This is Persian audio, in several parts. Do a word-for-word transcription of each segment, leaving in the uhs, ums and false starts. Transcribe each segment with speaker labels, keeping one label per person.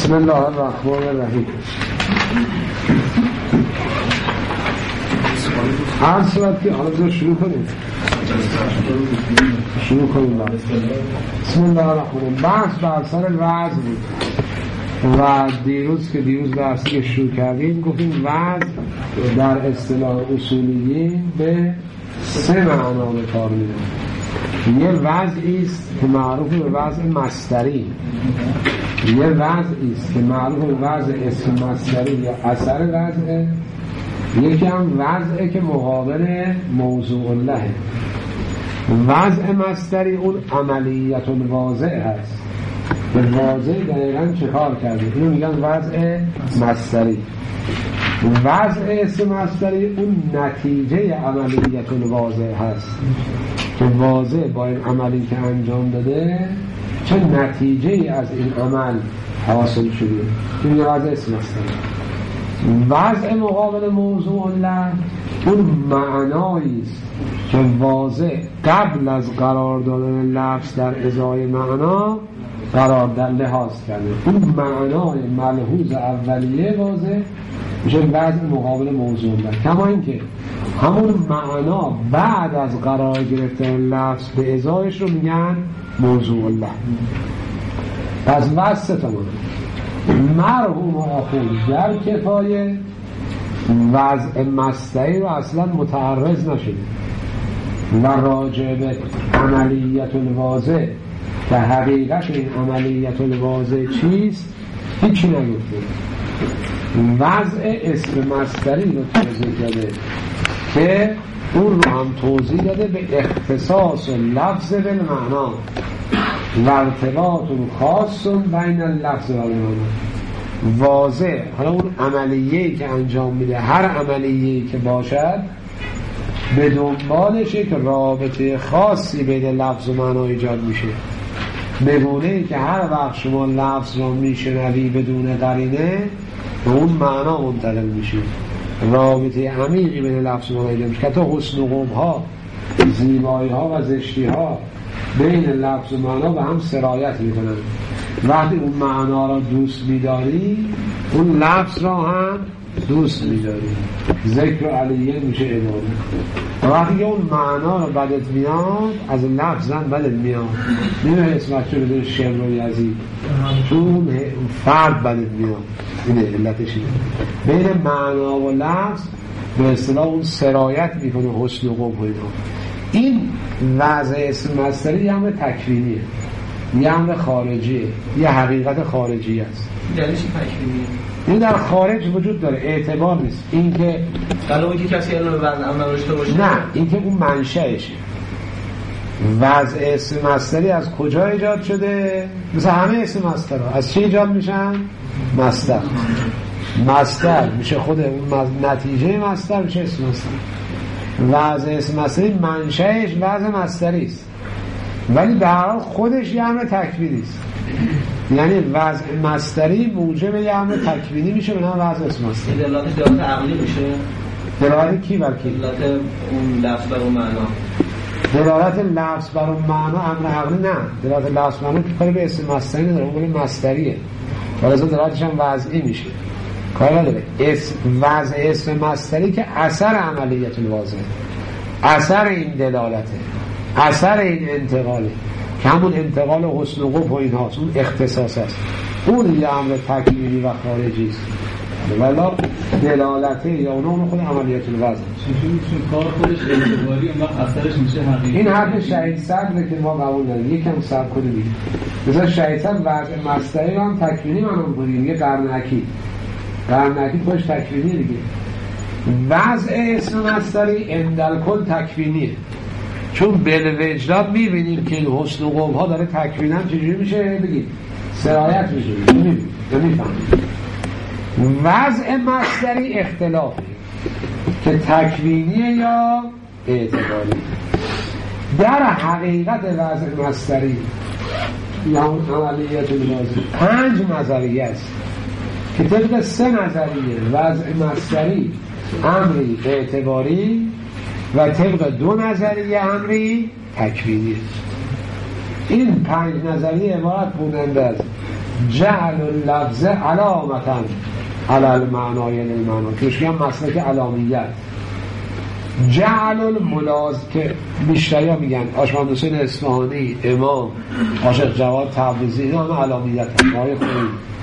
Speaker 1: بسم الله الرحمن الرحیم. هر صورت که حالا شروع کنیم شروع کنیم بسم الله الرحمن الرحیم. بحث بر سر وعظ بود و دیروز که دیروز بحثی که شروع کردیم گفتیم وعظ در اصطلاح اصولیین به سه معنا به کار میره. یه وضعی است که معروف به وضع مصدری، یه وضعی است که معروف به وضع اسم مصدری یا اثر وضعه، یکی هم وضعه که مقابل موضوع له. وضع مصدری اون عملیت الواضع هست، به واضع دقیقا چه کار کرده، اینو میگن وضع مصدری. وضع اسم مصدری اون نتیجه عملیت الواضع هست که واضع با این عملی که انجام داده چه نتیجه از این عمل حاصل شده، این وضع اسم مصدری. وضع مقابل موضوع له اون معنایی است که واضع قبل از قرار دادن لفظ در ازای معنا قرار در لحاظ کرده. اون معنای ملحوظ اولیه واضع میشه وضع مقابل موضوع له. کما اینکه همون معنا بعد از قرار گرفتن لفظ به ازایش رو میگن موضوع له. پس وضع تمام مرحوم آخون در کفایه وضع مصدری رو اصلا متعرض نشده و راجع به عملیت الواضع که حقیقت این عملیت الواضع چیست هیچی نگفته. وضع اسم مصدری رو توضیح داده که اون رو هم توضیح داده به اختصاص و لفظ بالمعنا و ارتباط خاص بین اللفظ و المعنا. واضح حالا اون عملیه‌ای که انجام میده، هر عملیه‌ای که باشد به دنبالشه که رابطه خاصی بین لفظ و معنا ایجاد میشه، به گونه‌ای که هر وقت شما لفظ رو میشنوی بدون قرینه به اون معنا منتقل میشه، رابطه عمیقی بین لفظ و معنا ایجاد میشه که تا حسن و قبح‌ها، زیبایی‌ها و زشتی‌ها بین لفظ و معنا به هم سرایت میکنن. وقتی اون معنا را دوست میداری اون لفظ را هم دوست میداری. ذکر علیه میشه عبادت. وقتی که اون معنا را بدت میاد از لفظ هم بدت میاد، نمیشه اسمت چه بده شمر و یزید، چون فرد بدت میاد. اینه علتش اینه. بین معنا و لفظ به اصطلاح اون سرایت میکنه حسن و قبح و اینا. این وضع اسم مصدری یه همه تکوینیه، یه همه خارجیه، یه حقیقت خارجی است.
Speaker 2: یعنی چی تکوینیه؟
Speaker 1: این در خارج وجود داره، اعتبار نیست. این که
Speaker 2: قلوی که کسی علم وضع هم نداشته باشه،
Speaker 1: نه، این که اون منشأشه. وضع اسم مصدری از کجا ایجاد شده؟ مثل همه اسم مصدرها از چی ایجاد میشن؟ مصدر. مصدر میشه خود اون نتیجه مصدر میشه اسم مصدر. وضع اسم مصدری منشأش وضع مصدری است، ولی به هر حال خودش یه امر تکوینی است. یعنی وضع مصدری موجب یه امر تکوینی میشه به نام وضع اسم مصدری.
Speaker 2: دلالت دلالت عقلی میشه.
Speaker 1: دلالت کی بر کی؟
Speaker 2: دلالت اون لفظ بر اون معنا.
Speaker 1: دلالت لفظ بر اون معنا امر عقلی نه. دلالت لفظ بر معنا که کاری به اسم مصدری نداره، اون به مصدریه. ولی از دلالتش هم وضعی میشه. کاری نداره. اسم وضع اسم مصدری که اثر عملیت الواضع، اثر این دلالته، اثر این انتقاله که همون انتقال حسن و قبح و این هاست، اون اختصاص است. اون یه امر تکوینی و خارجی است، ولی دلالته یا اون خود عملیت الواضع
Speaker 3: کار خودش اعتباری اون وقت اثرش میشه حقیقی.
Speaker 1: این حرف شهید صدره که ما قبول داریم. یکم صبر کنیم. مثلا شهید صدر وضع مصدری رو هم تکوینی معلوم کنیم. یه قرنکی قرنکی خودش تکوینیه دیگه. وضع اسم مصدری اندالکل تکوینیه، چون بالوجدان میبینیم که این حسن و قبح ها داره تکوین هم چجوری میشه بگید سرایت میشه، نمیفهمیم. وضع مصدری اختلافه که تکوینیه یا اعتباری. در حقیقت وضع مصدری یا اون عملیت الواضع پنج نظریه است که طبق سه نظریه وضع مصدری امری اعتباری و طبق دو نظریه امری تکوینی. این پنج نظریه عبارت بودند از جعل اللفظ علامتا علی المعنای المعنی توش میگم مسلک علامیت. جعل الملاز که بیشتری ها میگن آشمند حسین اصفهانی، امام عاشق جواد تبریزی، اینا همه علامیت های خوبی.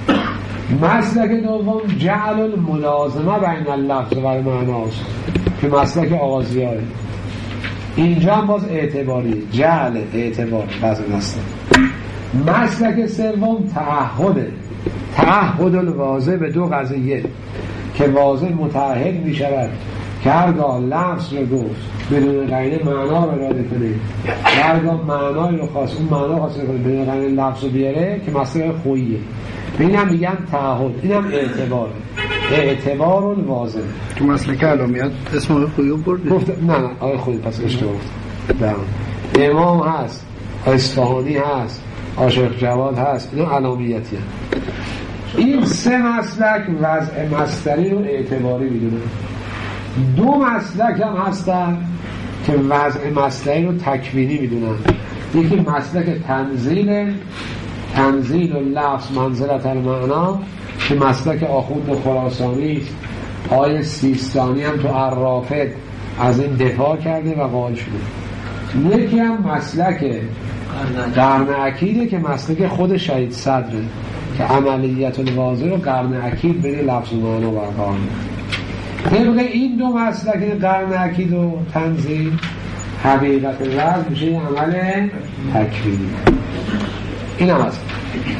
Speaker 1: مسلک دوم جعل الملازمه بین اللفظ و المعناست که مسلک آغازیاره. اینجا هم باز اعتباری، جعل اعتبار بعض مسلک. مسلک سوم تعهده، تعهد الواضح به دو قضیه که واضح متعهد می شود که هرگاه لفظ رو گفت بدون قرینه معنا رو اراده کنه، هرگاه معنای رو خواست اون معنا خواست کنه بدون قرینه لفظ رو بیاره که مسئله خوییه. این هم میگن تعهد، این هم اعتباره، اعتبار الواضح.
Speaker 4: تو مسلک علامیت اسم آقای خویی برده؟
Speaker 1: گفت نه نه آقای خویی پس اشتباه گفت. امام هست، اصفهانی هست، عاشق جواد هست، اینا علامیتی هست. این سه مسلک وضع مصدری رو اعتباری میدونن. دو مسلک هم هستن که وضع مصدری رو تکوینی میدونن. یکی مسلک تنزیل، تنزیل و لفظ منزلت المعنا که مسلک آخوند خراسانی، آیه سیستانی هم تو عرافت از این دفاع کرده و قائل شده. یکی هم مسلک قرن عکیده که مسلک خود شهید صدره که عملیت الواضح رو قرن عکید بین لفظ و معنا برقرار می‌کنه. طبق این دو مسلک قرن عکید و تنزیل حقیقت وضع میشه یه عمل تکوینی. این هم هست.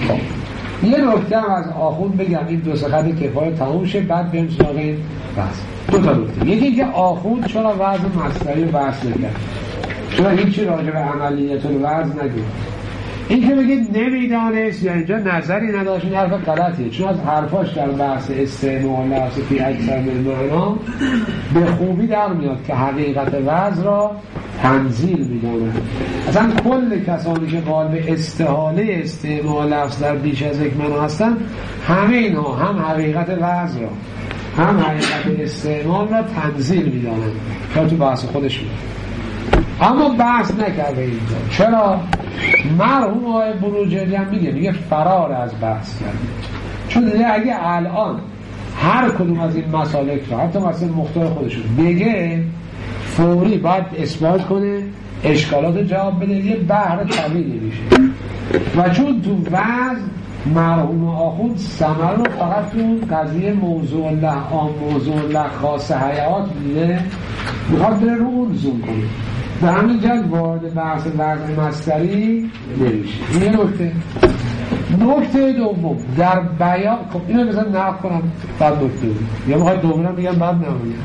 Speaker 1: یه نکته هم از آخوند بگم این دو سه خط کفایت تموم شه بعد بریم سراغ این بحث. دو تا نکته. یکی اینکه آخوند چرا وضع مصدری رو بحث نکرد، چرا هیچی راجع به عملیت الوضع نگفت. این که بگید نمیدانست یا اینجا نظری نداشت این حرف غلطیه، چون از حرفاش در بحث استعمال لفظ فی اکثر من معنا به خوبی در میاد که حقیقت وضع را تنزیل میدونه. اصلا کل کسانی که قائل به استحاله استعمال لفظ در بیش از یک معنا هستن همه اینا هم حقیقت وضع را هم حقیقت استعمال را تنزیل میدونن که تو بحث خودش میاد. اما بحث نکرده اینجا. چرا؟ مرحوم آقای بروجردی هم میگه میگه فرار از بحث کرده، چون دیگه اگه الان هر کدوم از این مسالک رو حتی مثلا مختار خودشون بگه فوری باید اثبات کنه، اشکالات جواب بده، یه بحر طویلی میشه. و چون تو وضع مرحوم آخوند ثمر رو فقط تو قضیه موضوع الله عام موضوع الله خاص حیات میده، میخواد بره رو اون زوم کنه، به همین جد وارد بحث وضع مصدری نمیشه. این یه نکته. نکته دوم در بیان، خب اینو بزن نقل کنم بعد نکته دوم یا میخواد دومینم بگم بعد نمونیم.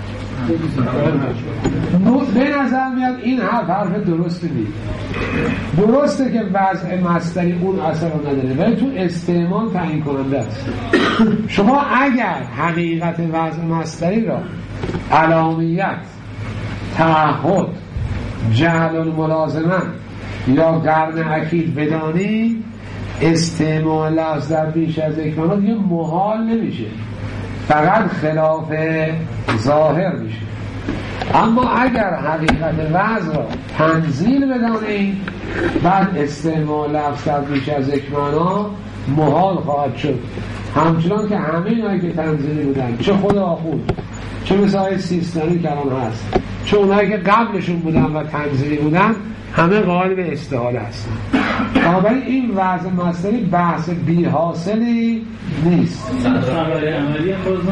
Speaker 1: به نظر میاد این حرف حرف درسته نیست. درسته که وضع مصدری اون اثر رو نداره ولی تو استعمال تعیین کننده است. شما اگر حقیقت وضع مصدری را علامیت، تعهد، جعل الملازمه یا قرن عکید بدانی، استعمال لفظ در بیش از یک معنا دیگه محال نمیشه، فقط خلاف ظاهر میشه. اما اگر حقیقت وضع را تنزیل بدانی بعد استعمال لفظ در بیش از یک معنا محال خواهد شد، همچنان که همه اینایی که تنزیلی بودن، چه خود آخوند چه مثل سیستانی که الان هست، چه اونایی که قبلشون بودن و تنزیلی بودن، همه قائل به استحاله هستن. بنابراین این وضع مصدری بحث بی حاصلی نیست.
Speaker 3: عملی خود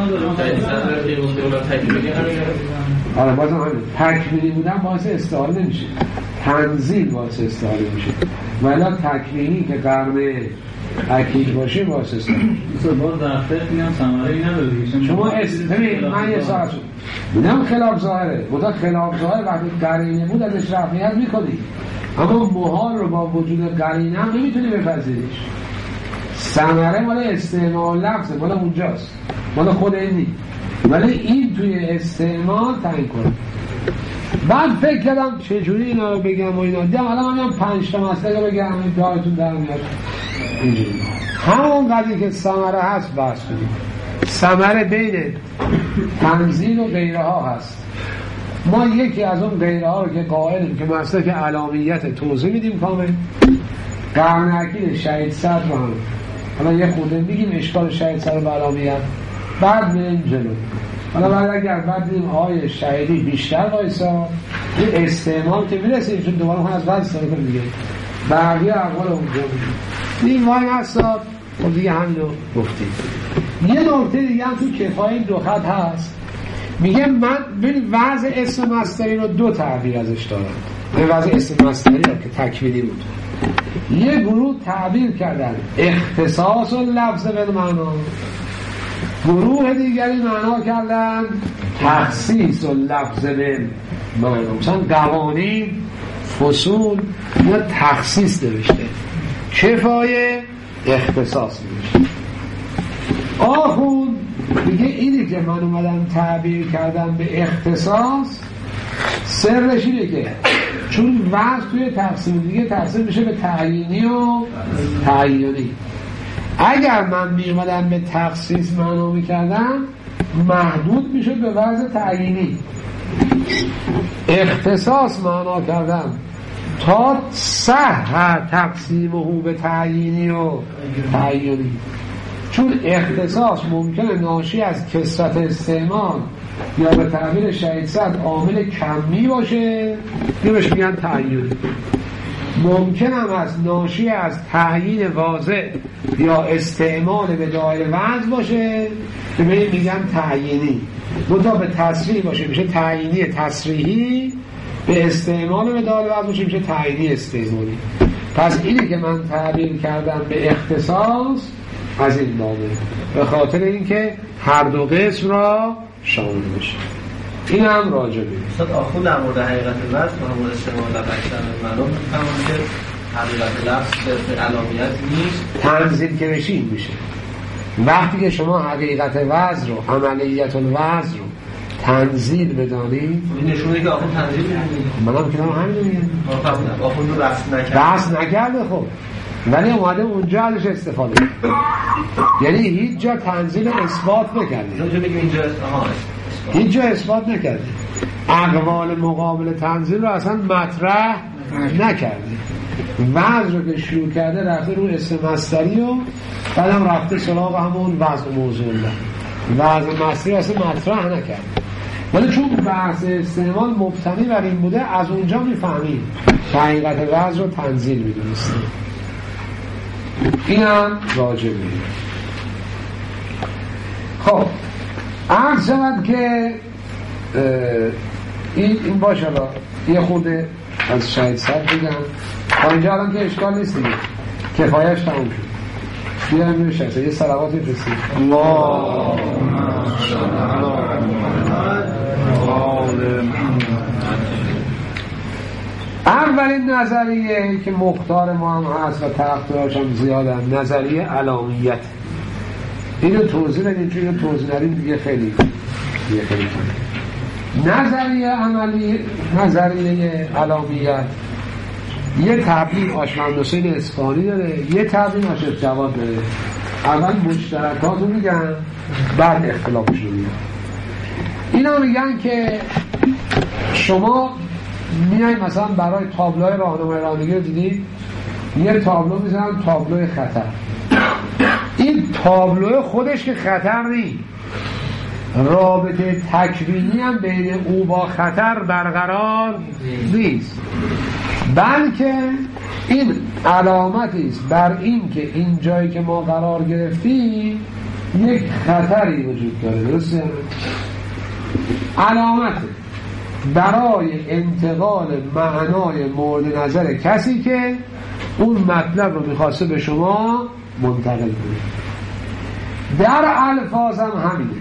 Speaker 1: آره بازم همین تکمیلی بودن باعث استحاله نمیشه، تنزیل باعث استحاله میشه، ولی تکمیلی که قرن اکید باشه باعث استحاله میشه.
Speaker 3: باز در فقه میگم ثمره‌ای نداره.
Speaker 1: شما استفید من یه ساعت شد میدم خلاف ظاهره، بودا خلاف ظاهر وقتی قرینه بود ازش رفعیت میکنی، اما محال رو با وجود قرینه هم نمیتونی بپذیریش. ثمره مال استعمال لفظه، مال اونجاست، مال خود این نیست، ولی این توی استعمال تعیین کنه. بعد فکر کردم چجوری اینا رو بگم و اینا دیدم الان من پنج تا مسئله رو بگم این دارتون در میاد اینجوری. همون قضیه که ثمره هست بحث کنیم. ثمره بین تنزیل و غیره ها هست. ما یکی از اون غیره ها رو که قائلیم که مسئله که علامیت توضیح میدیم کامل، قرن عکید شهید صدر رو هم حالا یه خورده میگیم اشکال شهید سر بلامیت، بعد میریم جلو. حالا بعد اگر بعد دیدیم آقای شهیدی بیشتر وایسا این استعمال که میرسیم، چون دوباره هم از بعد استعمال کنیم دیگه بقیه اقوال اونجا میگیم این وای هستاد خب دیگه همین رو گفتیم. یه نکته دیگه هم تو کفایه دو خط هست، میگه من ببین وضع اسم مصدری رو دو تعبیر ازش دارم. این وضع اسم مصدری رو که تکوینی بود، یه گروه تعبیر کردن اختصاص و لفظ به معنا، گروه دیگری معنا کردن تخصیص و لفظ به معنا. مثلا قوانین فصول یا تخصیص نوشته، کفایه اختصاص نوشته. آخون میگه اینی که من اومدم تعبیر کردم به اختصاص، سرش اینه که چون وضع توی تقسیم دیگه تقسیم میشه به تعیینی و تعیینی. اگر من میومدم به تخصیص معنا میکردم محدود میشه به وضع تعیینی. اختصاص معنا کردم تا صح تقسیمه به تعیینی و تعیینی، چون اختصاص ممکنه ناشی از کثرت استعمال یا به تعبیر شهید صد عامل کمی باشه یا بهش میگن تعیینی. ممکن هم از ناشی از تعیین واضح یا استعمال به دایره وضع باشه که به این میگن تعیینی. منتها به تصریح باشه میشه تعیینی تصریحی، به استعمال به دایره وضع باشه میشه تعیینی استعمالی. پس اینی که من تعبیر کردم به اختصاص از این نامه، به خاطر اینکه هر دو قسم را شامل بشه. این هم راجع به
Speaker 2: استاد آخوند در مورد حقیقت لفظ و همون استعمال و بیان معلوم می‌فهمم که حقیقت لفظ به علامیت نیست،
Speaker 1: تنزیل که بشین میشه. وقتی که شما حقیقت وضع رو، عملیت الوضع رو تنزیل بدانید،
Speaker 2: این نشونه که آخوند تنزیل می‌کنه.
Speaker 1: منم که همین میگم
Speaker 2: آخوند رو رفض نکرد
Speaker 1: رفض نکرده خب، ولی اومده اونجا ازش استفاده کرد. یعنی هیچ جا تنزیل اثبات نکرده،
Speaker 2: اونجا بگیم اینجا آها
Speaker 1: هیچ جا اثبات نکرده، اقوال مقابل تنزیل رو اصلا مطرح نکرده. وضع رو که شروع کرده رفته رو اسم مصدری و بعدم رفته سراغ همون وضع موضوع ده. وضع مصدری اصلا مطرح نکرده، ولی چون بحث استعمال مبتنی بر این بوده از اونجا میفهمیم حقیقت وضع رو تنزیل میدونستیم. این هم راجع میدونیم. خب عرض شود که این, این باشه را یه خورده از شهید صد بگم تا اینجا الان که اشکال نیست دیگه، کفایش تموم شد. بیایم میشه یه صلواتی بسید. الله اولین نظریه که مختار ما هم هست و طرفداراش هم زیادن، نظریه علامیت. اینو توضیح بدیم چون اینو توضیح ندیم دیگه خیلی دیگه خیلی کنیم. نظریه عملی، نظریه علامیت یه تعبیر آشمند حسین اصفهانی داره، یه تعبیر آشف جواد داره. اول مشترکات رو میگن بعد اختلافش رو میگن. اینا میگن که شما میای مثلا برای تابلوی راهنمای رانندگی رو دیدید، یه تابلو میزنن تابلوی خطر. این تابلو خودش که خطر نیست، رابطه تکوینی هم بین او با خطر برقرار نیست، بلکه این علامتی است بر این که این جایی که ما قرار گرفتیم یک خطری وجود داره. درسته؟ علامت برای انتقال معنای مورد نظر کسی که اون مطلب رو میخواسته به شما منتقل کنه. در الفاظ هم همینه،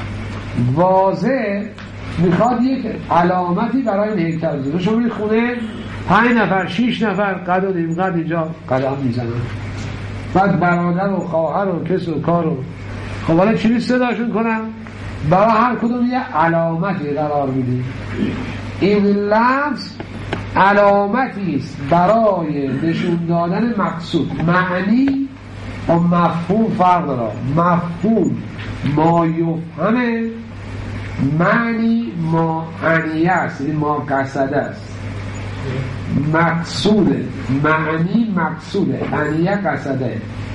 Speaker 1: واضح میخواد یک علامتی برای این هیکل بزنه. شما این خونه پنج نفر شیش نفر قد و نیم قد اینجا قدم میزنن، بعد برادر و خواهر و کس و کار و خب حالا چی صداشون کنم؟ برای هر کدوم یه علامتی قرار میدیم. این لفظ علامتی است برای نشون دادن مقصود. معنی و مفهوم فرق داره. مفهوم ما یفهمه، معنی ما عنیه است، یعنی ما قصده است. مقصوده، معنی مقصوده، عنیه قصده.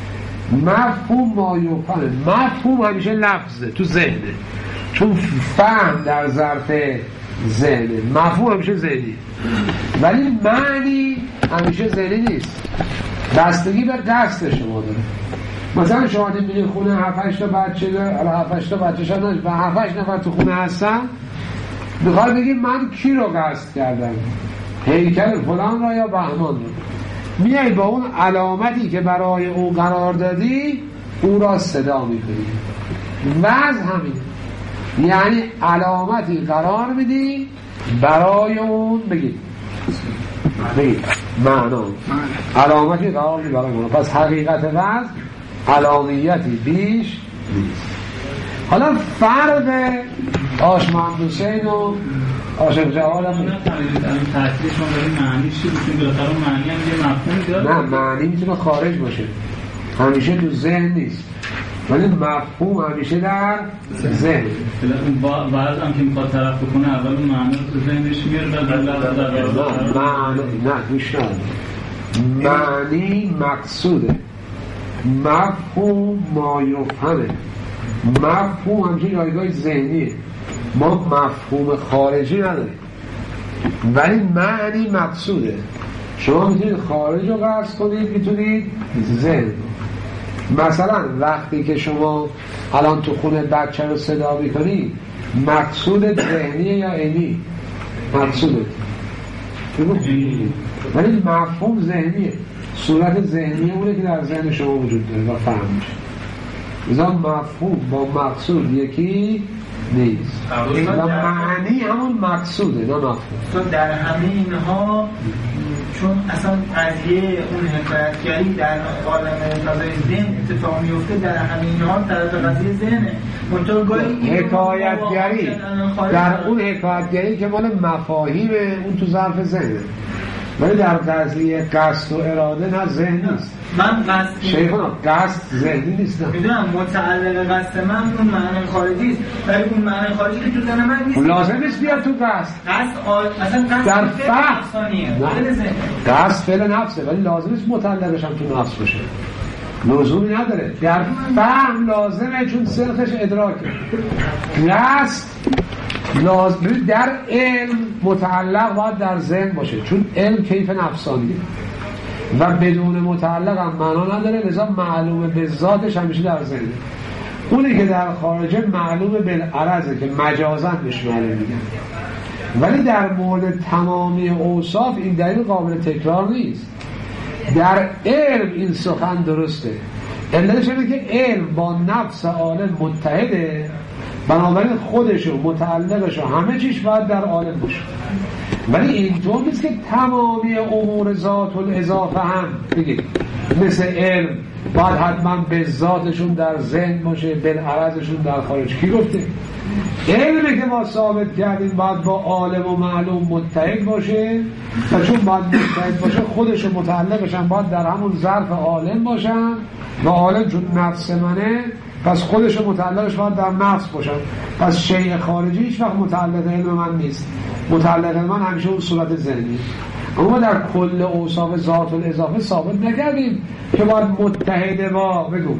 Speaker 1: مفهوم ما یفهمه. مفهوم همیشه لفظه تو ذهنه، چون فهم در ظرف ذهنه، مفهوم همیشه ذهنی، ولی معنی همیشه ذهنی نیست، بستگی به قصد شما داره. مثلا شما میبینید خونه هفت هشت تا بچه داره، حالا هفت هشت تا بچه شدن و هفت هشت نفر تو خونه هستن، میخواد بگید من کی رو قصد کردم، هیکل فلان را یا بهمان را. میای با اون علامتی که برای او قرار دادی او را صدا میکنی. وضع همین، یعنی علامتی قرار میدی برای اون بگید بگید معنا، علامتی قرار میدی برای اون. پس حقیقت وضع علامیتی بیش نیست. حالا فرق آش محمد حسین و عاشق جواد هم
Speaker 3: تاثیرشون برای معنی چی بود؟ بالاخره معنی هم یه مفهومی داره.
Speaker 1: نه، معنی میتونه خارج باشه، همیشه تو ذهن نیست، ولی مفهوم همیشه در ذهن.
Speaker 3: بعض هم که میخواد طرف بکنه اول معنی رو تو ذهنش میاره بعد لفظ در
Speaker 1: نه معنی نه گوش نده. معنی مقصوده، مفهوم ما یفهمه. مفهوم همیشه جایگاه ذهنیه، ما مفهوم خارجی نداریم، ولی معنی مقصوده. شما میتونید خارج رو قصد کنید، میتونید ذهن. مثلا وقتی که شما الان تو خونه بچه رو صدا میکنید، مقصود ذهنیه یا عینی؟ مقصوده، ولی مفهوم ذهنیه، صورت ذهنیه اونه که در ذهن شما وجود داره و فهم میشه. ایزا مفهوم با مقصود یکی نیست و معنی همون مقصوده نه مفهوم.
Speaker 5: تو در همه اینها چون اصلا قضیه اون حکایتگری در عالم فضای ذهن اتفاق میفته، در همه اینها طرف قضیه ذهنه. منطقه گاهی
Speaker 1: حکایتگری در اون حکایتگری که مال مفاهیمه، اون تو ظرف ذهنه، ولی در قضیه قصد و اراده نه ذهن نیست.
Speaker 5: من قصد
Speaker 1: شیخونا قصد ذهنی نیست.
Speaker 5: میدونم متعلق قصد من اون معنی خارجی است، ولی اون معنی خارجی که تو ذهن من نیست.
Speaker 1: لازم نیست بیاد تو قصد.
Speaker 5: قصد آ... مثلا قصد
Speaker 1: در
Speaker 5: فهم
Speaker 1: قصد فعل نفسه، ولی لازم نیست متعلقش هم تو نفس باشه، لزومی نداره. در فهم لازمه چون سلخش ادراکه. قصد لازم در علم متعلق باید در ذهن باشه، چون علم کیف نفسانیه و بدون متعلق هم معنا نداره، لذا معلومه به ذاتش همیشه در ذهنه. اونی که در خارجه معلومه بالعرضه که مجازاً بهش معلوم میگن، ولی در مورد تمامی اوصاف این دلیل قابل تکرار نیست. در علم این سخن درسته، علتش اینه که علم با نفس عالم متحده، بنابراین خودشو متعلقشو همه چیش باید در عالم باشه. ولی اینطور نیست که تمامی امور ذات الاضافه هم بگید مثل علم باید حتما به ذاتشون در ذهن باشه، بالعرضشون در خارج. کی گفته؟ علمی که ما ثابت کردیم باید با عالم و معلوم متحد باشه و چون باید متحد باشه خودشو متعلقشن باید در همون ظرف عالم باشن و عالم چون نفس منه پس خودش متعلقش باید در نفس باشن. پس شیء خارجی هیچ وقت متعلق علم من نیست، متعلق من همیشه اون صورت ذهنی. اما در کل اوصاف ذات الاضافه ثابت نکردیم که باید متحده با بگو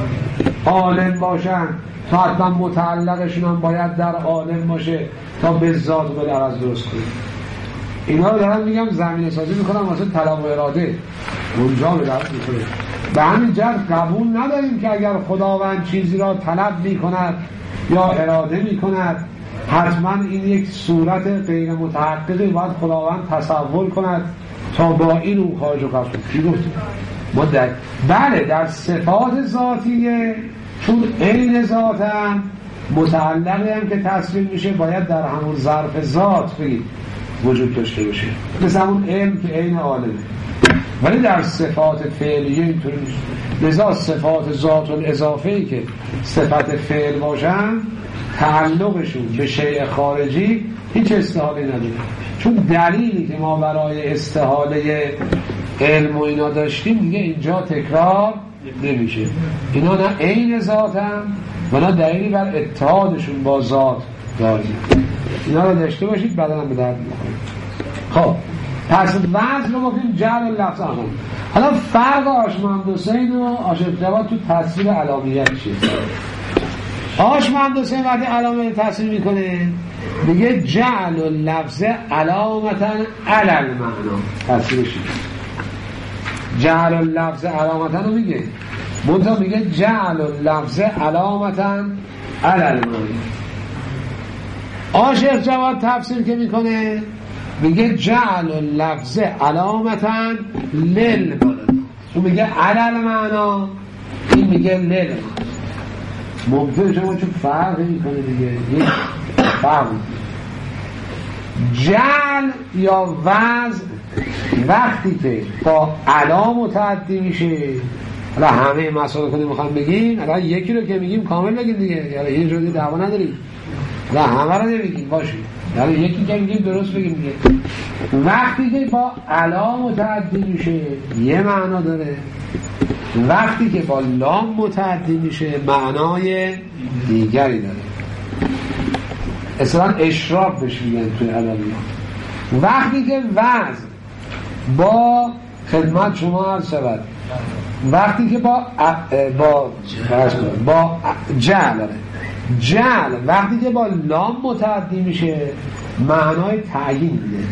Speaker 1: عالم باشن تا حتما متعلقشون هم باید در عالم باشه تا به ذات و بالعرض درست کنیم. اینا رو دارم میگم زمینه سازی میکنم واسه طلب و اراده اونجا به دست میکنه. به همین جهت قبول نداریم که اگر خداوند چیزی را طلب میکند یا اراده میکند حتما این یک صورت غیر متحققی باید خداوند تصور کند تا با این اون خارج و قصد. کی گفت؟ ما در بله در صفات ذاتیه، چون عین ذات هم متعلقی هم که تصویر میشه باید در همون ظرف ذات بگید وجود داشته باشه، مثل همون علم که عین عالمه. ولی در صفات فعلیه اینطور نیست. لذا صفات ذات الاضافه‌ای که صفت فعل باشن تعلقشون به شیء خارجی هیچ استحاله نداره، چون دلیلی که ما برای استحاله علم و اینا داشتیم دیگه اینجا تکرار نمیشه. اینا نه عین ذاتن و نه دلیلی بر اتحادشون با ذات داریم. اینا رو داشته باشید بعدا هم به درد می‌خوره. خب پس وزن رو گفتیم جعل اللفظ آخر. حالا فرق آشمند حسین و عاشق جواد تو تصویر علامیت چیه؟ آشمند حسین وقتی علامه تصویر میکنه میگه جعل اللفظ علامتا علی المعنا. تصویرش جعل اللفظ علامتا رو میگه، منطقه میگه جعل اللفظ علامتا علی المعنا. عاشق جواد تفسیر که میکنه میگه جعل اللفظ علامتا للمعنا. اون میگه علی المعنا، این میگه للمعنا. ممکنه شما چون فرق میکنه دیگه، یک فرق. جعل یا وزن وقتی که با علا متعدی میشه، حالا همه مسائل کنیم میخوام بگیم، حالا یکی رو که میگیم کامل بگیم دیگه، یعنی یه جوری دعوا نداریم، نه همه رو نمیگیم باشه، یعنی یکی که میگیم درست بگیم دیگه. وقتی که با علا متعدی میشه یه معنا داره، وقتی که با لام متعدی میشه معنای دیگری داره. اصلا اشراق بهش میگن توی ادبیات. وقتی که وزن با خدمت شما عرض شود، وقتی که با با با جعل جعل وقتی که با لام متعدی میشه معنای تعیین میده.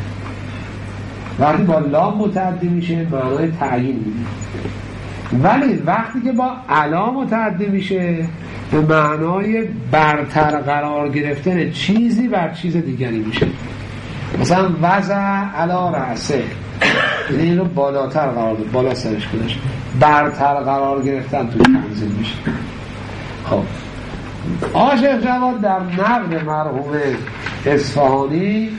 Speaker 1: وقتی با لام متعدی میشه معنای تعیین میده. ولی وقتی که با علا متعدی میشه به معنای برتر قرار گرفتن چیزی بر چیز دیگری میشه. مثلا وضع علا رأسه، یعنی این رو بالاتر قرار داد، بالا سرش کنش، برتر قرار گرفتن توی تنزیل میشه. خب عاشق جواد در نقد مرحوم اصفهانی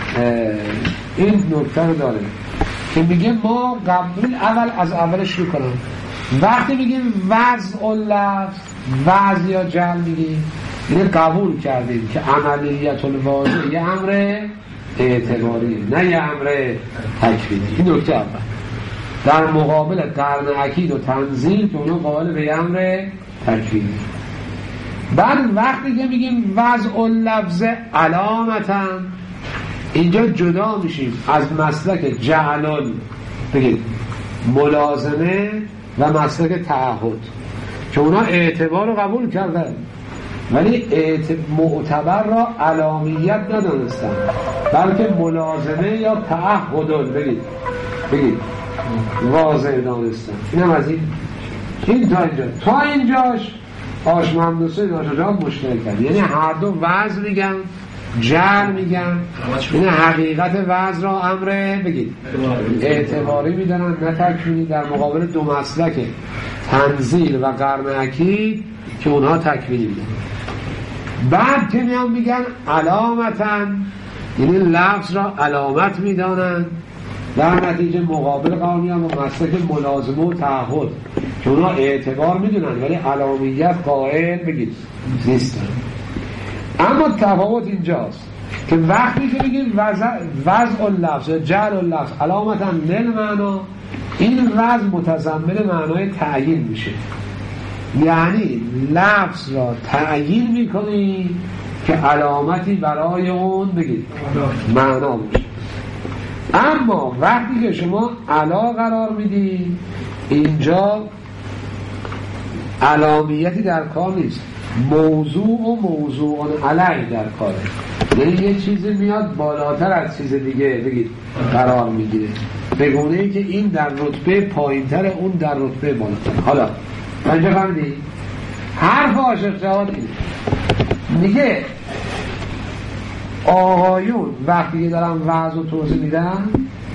Speaker 1: این نکته رو داره که میگه ما قبل اول از اول شروع کنم. وقتی میگیم وضع اللفظ، وضع یا جعل میگیم، یعنی قبول کردیم که عملیت الواضع یه امر اعتباریه نه یه امر تکوینی. این نکته اول. در مقابل قرن اکید و تنزیل که اونا قابل به امر تکوینی. بعد وقتی که میگیم وضع اللفظ علامتا، اینجا جدا میشیم از مسلک جعلان بگید ملازمه و مسلک تعهد که اونا اعتبار رو قبول کردن ولی معتبر را علامیت ندانستن، بلکه ملازمه یا تعهد بگید بگید واضح دانستن. اینم از این این تا اینجا تا اینجاش آشمند حسین عاشق جواد مشترک کرد، یعنی هر دو وضع میگن جعل میگن، این حقیقت وضع را امر بگید اعتباری میدونن نه تکوینی، در مقابل دو مسلک تنزیل و قرن اکید که اونها تکوینی میدن. بعد که میان میگن علامتا، یعنی لفظ را علامت میدانن، در نتیجه مقابل قرار میان و مسلک ملازمه و تعهد که اونها اعتبار میدونن ولی علامیت قائل بگید نیستن. اما تفاوت اینجاست که وقتی که بگیم وضع اللفظ یا جعل اللفظ علامتا للمعنا، این وضع متضمن معنای تعیین میشه، یعنی لفظ را تعیین میکنی که علامتی برای اون بگید معنا میشه. اما وقتی که شما علا قرار میدی اینجا علامیتی در کار نیست، موضوع و موضوع علیه در کاره، یعنی یه چیزی میاد بالاتر از چیز دیگه بگید قرار میگیره، به گونه‌ای که این در رتبه پایینتر اون در رتبه بالاتر. حالا اینجا فهمیدی؟ حرف عاشق جواد اینه، میگه آقایون وقتی که دارن وضع و توضیح میدن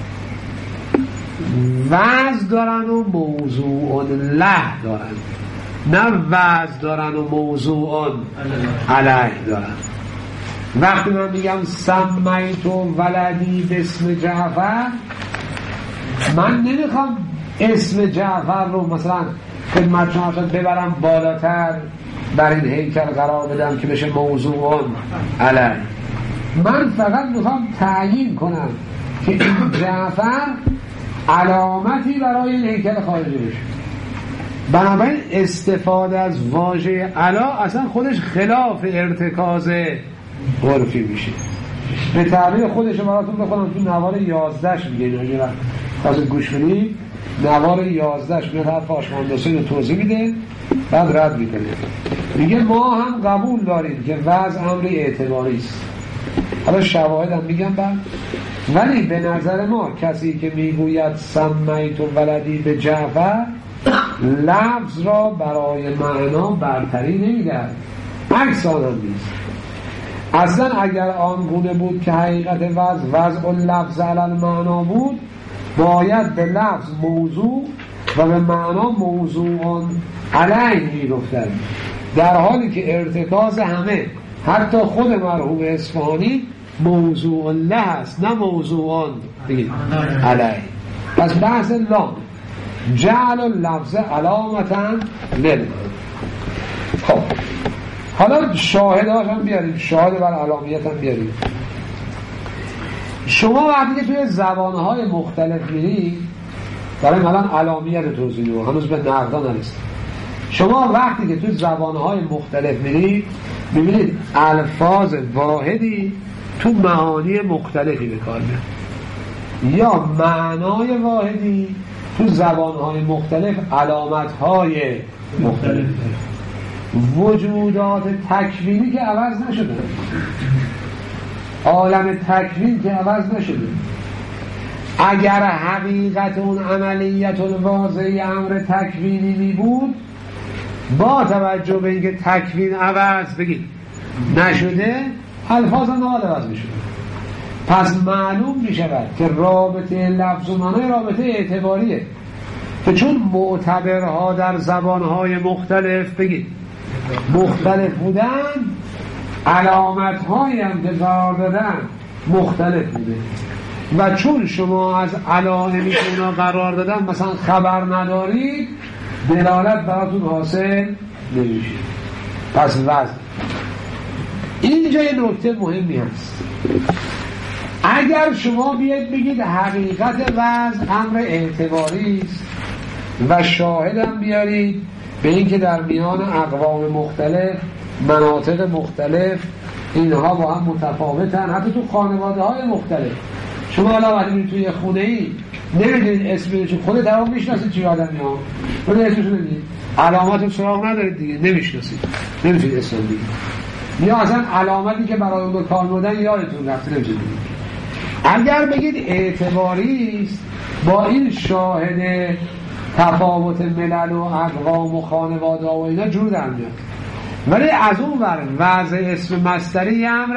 Speaker 1: وضع دارن و موضوع له دارن، نه وضع دارن و موضوع علیه دارن. وقتی من میگم سمیت و ولدی به اسم جعفر، من نمیخوام اسم جعفر رو مثلا خدمت شما ببرم بالاتر بر این هیکل قرار بدم که بشه موضوع علیه. من فقط میخوام تعیین کنم که این جعفر علامتی برای این هیکل خارجی بشه. بنابراین استفاده از واژه علا اصلا خودش خلاف ارتکاز عرفی میشه. به تعبیر خودش براتون بخونم تو نوار یازدهش میگه اگه واسه گوش بدید نوار یازدهش میاد حرف آشماندسین رو توضیح میده بعد رد میکنه. میگه ما هم قبول داریم که وضع امری اعتباری است. حالا شواهد هم میگم بعد، ولی به نظر ما کسی که میگوید سمیت و ولدی به جعفر لفظ را برای معنا برتری نمیدهد، عکس آن هم نیست. اصلا اگر آن گونه بود که حقیقت وضع وضع و لفظ علی معنا بود باید به لفظ موضوع و به معنا موضوع علیه میگفتند، در حالی که ارتکاز همه حتی خود مرحوم اصفهانی موضوع له است نه موضوع علیه. پس بحث لام جعل اللفظ علامتا لل. خب حالا شاهداش هم بیاریم، شاهد بر علامیت هم بیاریم. شما وقتی که توی زبانهای مختلف میرید برای مثلا علامیت توضیح رو هنوز به نقدا نرسید، شما وقتی که توی زبانهای مختلف میرید میبینید الفاظ واحدی تو معانی مختلفی به کار میاد، یا معنای واحدی تو زبانهای مختلف علامتهای مختلف. وجودات تکوینی که عوض نشده، عالم تکوین که عوض نشده. اگر حقیقت اون عملیت واضحی امر تکوینی می بود با توجه به اینکه تکوین عوض بگید نشده الفاظ هم نباید عوض می شده. پس معلوم می شود که رابطه لفظ و معنی رابطه اعتباریه که چون معتبرها در زبانهای مختلف بگید مختلف بودن علامتهایی هم که قرار دادن مختلف بوده و چون شما از علائمی که اونا قرار دادن مثلا خبر ندارید دلالت براتون حاصل نمیشه. پس وضع اینجا یه نکته مهمی هست. اگر شما بیاید بگید حقیقت وضع امر اعتباری است و شاهدم بیارید به اینکه در میان اقوام مختلف مناطق مختلف اینها با هم متفاوتن، حتی تو خانواده های مختلف. شما حالا وقتی توی خونه ای نمیدونید اسم چون خود در اون میشناسید چی آدمی ها خود اسمشون نمیدید، علامات رو سراغ ندارید دیگه، نمیشناسید، نمیتونید اسم بگید، یا اصلا علامتی که برای اون کار بودن یادتون رفته نمیتونید. اگر بگید اعتباری است با این شاهد تفاوت ملل و اقوام و خانواده و اینا جور در میاد، ولی از اون ور وضع اسم مصدری امر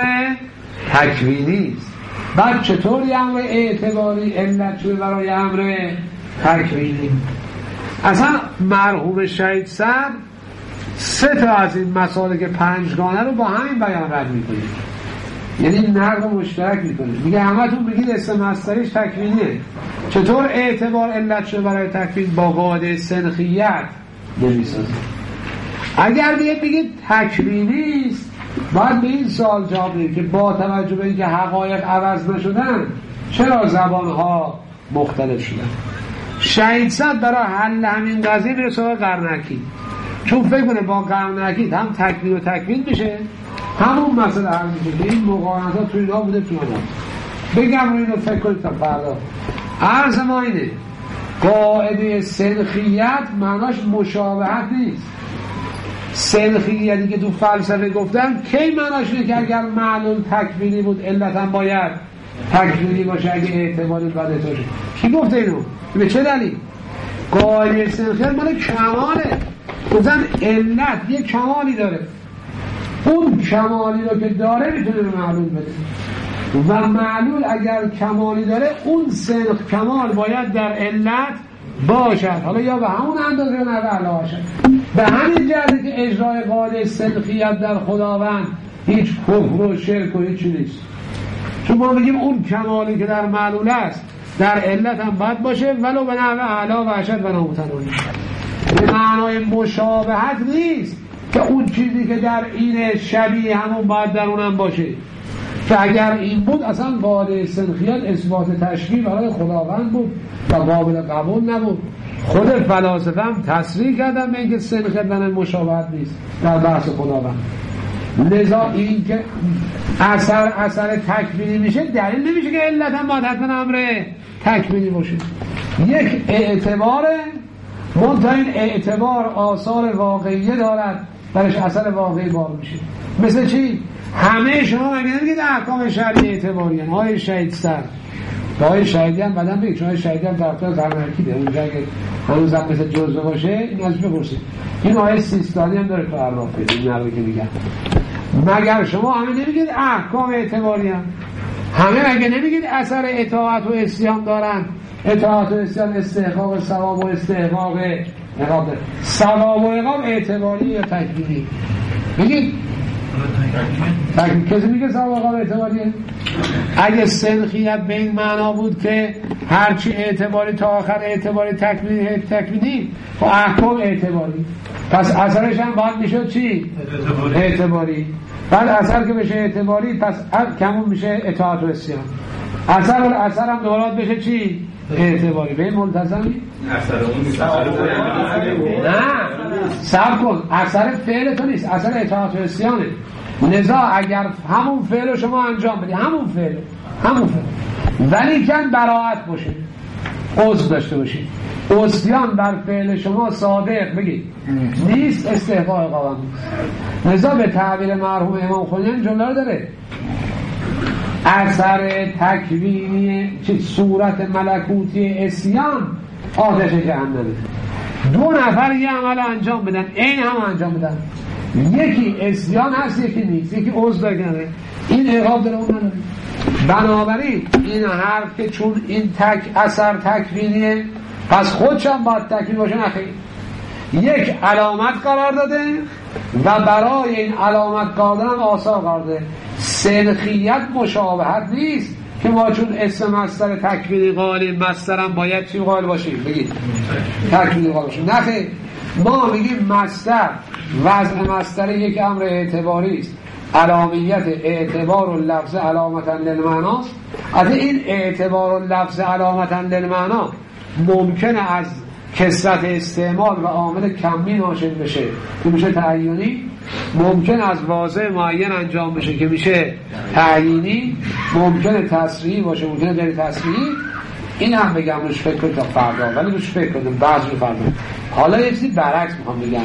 Speaker 1: تکوینی است. بعد چطوری امر اعتباری علت شده برای امر تکوینی؟ اصلا مرحوم شهید صدر سه تا از این مسالک پنجگانه رو با همین بیان رد میکنه، یعنی نقد مشترک میکنه. میگه همتون بگید اسم مصدریش تکوینیه، چطور اعتبار علت شده برای تکوین؟ با قاعده سنخیت نمیسازه. اگر دیگه بگید تکوینی است باید به این سوال جواب بدید که با توجه به اینکه حقایق عوض نشدن چرا زبانها مختلف شدن؟ شهید صدر برای حل همین قضیه میره سراغ قرنکی، چون فکر کنه با قرنکی هم تکوین و تکوین میشه همون مسئله حل میشه که این مقارنات تو اینا بوده تو اینا. بگم رو اینو فکر کنید تا فردا. عرض ما اینه قاعده سنخیت معناش مشابهت نیست. سنخیتی که تو فلسفه گفتن کی معناش اینه که اگر معلول تکوینی بود علت هم باید تکوینی باشه اگه احتمالی باید باشه. کی گفته اینو؟ به چه دلیل؟ قاعده سنخیت مال کماله، گفتن علت یه کمالی داره، اون کمالی رو که داره میتونه به معلول بده و معلول اگر کمالی داره اون سنخ کمال باید در علت باشد، حالا یا به همون اندازه یا نه به علاوه باشد. به همین جهته که اجرای قاعده سنخیت در خداوند هیچ کفر و شرک و هیچ نیست، چون ما میگیم اون کمالی که در معلول است در علت هم باید باشه ولو به نحو اعلی و اشد و نامتناهی. به معنای مشابهت نیست که اون چیزی که در این شبیه همون باید در اونم باشه، که اگر این بود اصلا قاعده سنخیت اثبات تشبیه برای خداوند بود و قابل قبول نبود. خود فلاسفه هم تصریح کردن به اینکه سنخیت مشابهت نیست در بحث خداوند. لذا این که اثر اثر تکوینی میشه دلیل نمیشه که علتا باید حتما امر تکوینی باشه. یک اعتباره منتها این اعتبار آثار واقعیه دارد برش اثر واقعی بار میشه. مثل چی؟ همه شما مگه نمیگید احکام شرعی اعتباری هستند؟ آقای شهید سر آقای شهیدی هم بعدم بگید، چون آقای شهیدی هم طرفدار ترمرکی ده اونجا اگه هنوز هم مثل جزوه باشه این ازش بپرسید. این آقای سیستانی هم داره تو اعراف بده این نروی که میگن مگر شما همه نمیگید احکام اعتباری هم؟ همه مگه نمیگید اثر اطاعت و اسیان دارن؟ اطاعت و اسیان استحقاق ثواب و استحقاق عقاب داره. ثواب و عقاب اعتباری یا تکوینی؟ بگید تکوین. کسی میگه ثواب و عقاب اعتباریه؟ اگه سنخیت به این معنا بود که هرچی اعتباری تا آخر اعتباری تکوینی تکوینی و احکام اعتباری، پس اثرش هم باید میشه چی؟ اعتباری, اعتباری. بعد اثر که بشه اعتباری پس کمون میشه اطاعت و اسیان. اثر و اثر هم دورات بشه چی؟ اعتباری. به این ملتزمی؟
Speaker 3: اثر اون
Speaker 1: نه سب کن، اثر فعل تو نیست، اثر اطاعت و اسیانه. لذا اگر همون فعل رو شما انجام بدی همون فعل همون فعل ولی کن براعت باشه، عذر داشته باشید، عصیان بر فعل شما صادق بگید نیست، استحقاق قوام نیست. لذا به تعبیر مرحوم امام خمینی جمله رو داره اثر تکوینی چه صورت ملکوتی اسیان آتش جهنمه. دو نفر یه عمل انجام بدن این هم انجام بدن، یکی اسیان هست یکی نیست، یکی عذر داره، این عقاب داره اون نداره. بنابراین این حرف که چون این تک اثر تکوینیه پس خودش هم باید تکوین باشه نخیر. یک علامت قرار داده و برای این علامت قرار دادن آثار قرار داده. سنخیت مشابهت نیست که ما چون اسم مصدر تکوینی قائل مصدرم باید چی قائل باشیم؟ بگید تکوینی قائل باشیم. نخیر، ما میگیم مصدر وضع مصدر یک امر اعتباری است، علامیت اعتبار و لفظ علامتا للمعناست. از این اعتبار و لفظ علامتا للمعنا ممکنه از کثرت استعمال و عامل کمی ناشد بشه که میشه تعیینی، ممکن از واضح معین انجام بشه که میشه تعیینی، ممکنه تصریحی باشه ممکنه غیر تصریحی. این هم بگم روش فکر کنید تا فردا، ولی روش فکر کنید بعض رو فردا. حالا یه چیزی برعکس میخوام بگم،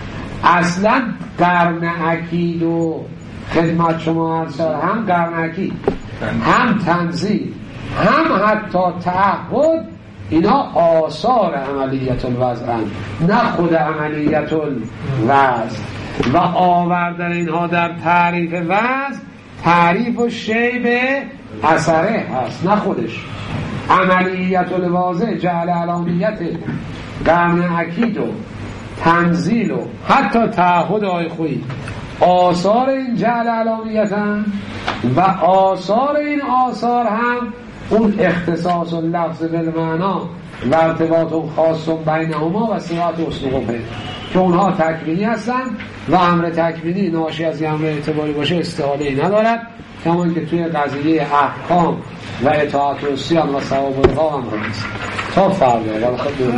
Speaker 1: اصلا قرن عقید و خدمت شما عرض هم قرن عقید هم تنزیل هم حتی تعهد اینا آثار عملیت الوضع هم، نه خود عملیت الوضع. و آوردن اینها در تعریف وضع تعریف و شی به اثره هست نه خودش. عملیت الوضع جعل علامیت قرن عقید و تنزیل و حتی تعهد آی خویی آثار این جعل علامیت هم و آثار این آثار هم اون اختصاص و لفظ بالمعنا و ارتباط خاص بینهما و صفات اسلوبه که اونها تکوینی هستن و امر تکوینی ناشی از امر اعتباری باشه استحاله‌ای ندارد، کما که توی قضیه احکام و اطاعت و عصیان و ثواب و عقاب هم هست. تا فردا ولی خب دور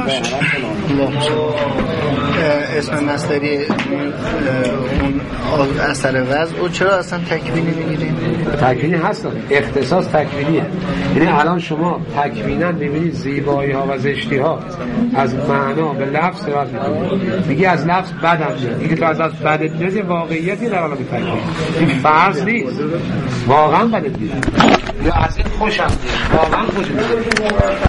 Speaker 4: اسم مصدری اون اثر وضع او چرا اصلا تکوینی میگیریم؟
Speaker 1: تکوینی هست، اختصاص تکوینیه. یعنی الان شما تکوینا میبینید زیبایی ها و زشتی ها از معنا به لفظ رد میکنید، میگی از لفظ بدم میاد، میگی تو از لفظ بدت میاد، واقعیتی در عالم تکوین این فرض نیست، واقعا بدت میاد یا از این خوشم میاد، واقعا خوشم میاد.